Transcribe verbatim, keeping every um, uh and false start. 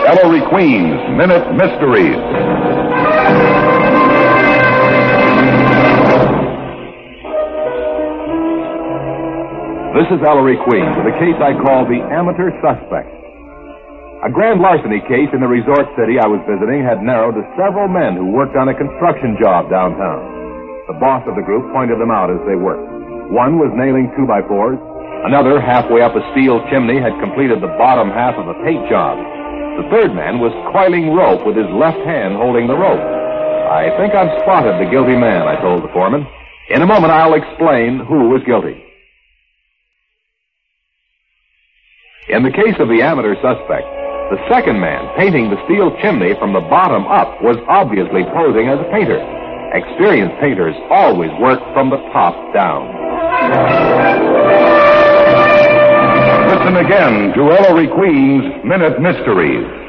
Ellery Queen's Minute Mysteries. This is Ellery Queen with a case I call the Amateur Suspect. A grand larceny case in the resort city I was visiting had narrowed to several men who worked on a construction job downtown. The boss of the group pointed them out as they worked. One was nailing two-by-fours. Another, halfway up a steel chimney, had completed the bottom half of a paint job. The third man was coiling rope with his left hand holding the rope. I think I've spotted the guilty man, I told the foreman. In a moment, I'll explain who was guilty. In the case of the amateur suspect, the second man painting the steel chimney from the bottom up was obviously posing as a painter. Experienced painters always work from the top down. Listen again to Ellery Queen's Minute Mysteries.